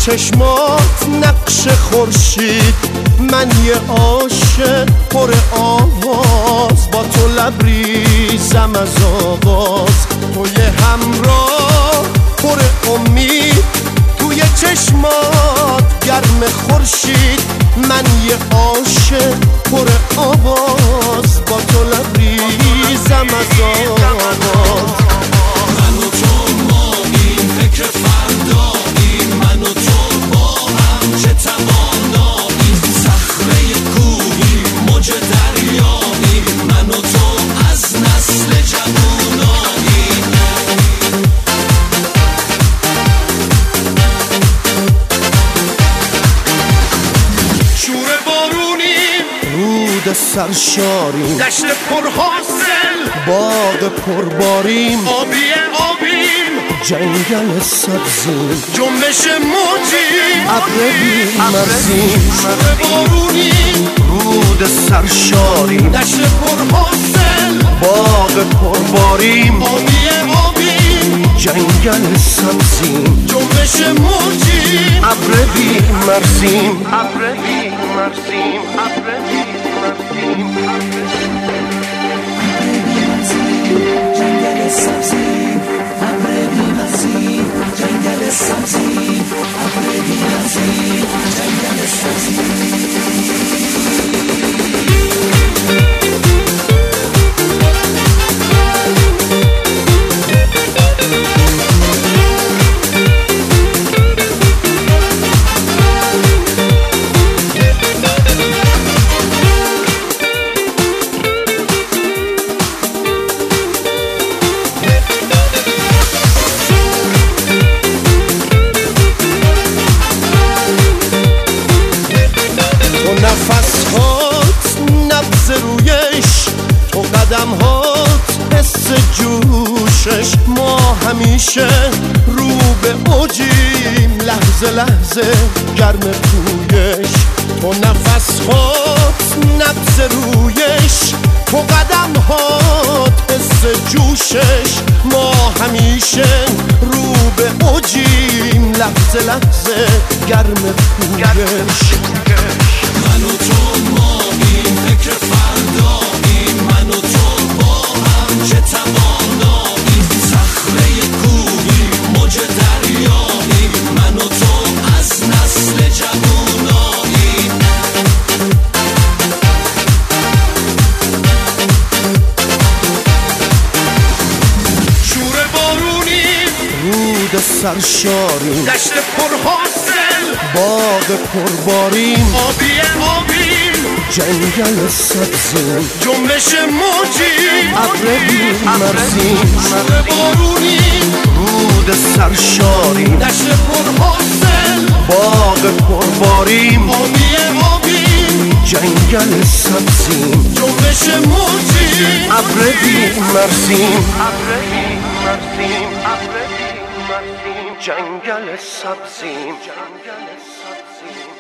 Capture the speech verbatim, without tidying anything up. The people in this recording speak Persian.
چشمات نقش خورشید، من یه عاشق پر آواز، با تو لبریزم از آغاز. تو یه همراه پر امید، توی چشمات گرم خورشید، من یه عاشق پر آواز، با تو لبریزم از آغاز. من و تو ماییم فکر فرداییم، من و تو با هم چه تواناییم، صخره کوهی موج دریاییم، من و تو از نسل جواناییم. شور بارونیم، رود سرشاریم، دشت پرحاصل، باغ پرباریم، آبی آبیم، جنگل سبزیم، جنبش موجیم، ابر بی‌مرزیم. شور بارونیم، رود سرشاریم، دشت پرحاصل، باغ پرباریم، آبی آبیم، جنگل سبزیم، جنبش موجیم، ابر بی‌مرزیم، ابر بی‌مرزیم، ابر بی‌مرزیم. جنگل سبزی، ابر بی‌مرزی، جنگل سبزی، ابر بی‌مرزی، جنگل سبزی. نفس هات نبض رویش، تو قدم هات حس جوشش، ما همیشه رو به اوجیم، لحظه لحظه گرم پویش. تو نفس هات نبض رویش، تو قدم هات حس جوشش، ما همیشه رو به اوجیم، لحظه لحظه گرم پویش. من و تو ماییم فکر فرداییم، من و تو با هم چه تواناییم، صخره کوهی موج دریاییم، من و تو از نسل جواناییم. شور بارونیم، رود سرشاریم، دشت پرحاصل، باغ پرباریم، آبی آبیم، جنگل سبزیم، جنبش موجیم، ابر بی‌مرزیم. شور بارونیم، رود سرشاریم، دشت پرحاصل، باغ پرباریم، آبی آبیم، جنگل سبزیم، جنبش موجیم، ابر بی‌مرزیم، ابر بی‌مرزیم، ابر بی‌مرزیم، جنگل سبزیم، جنگل سبزیم.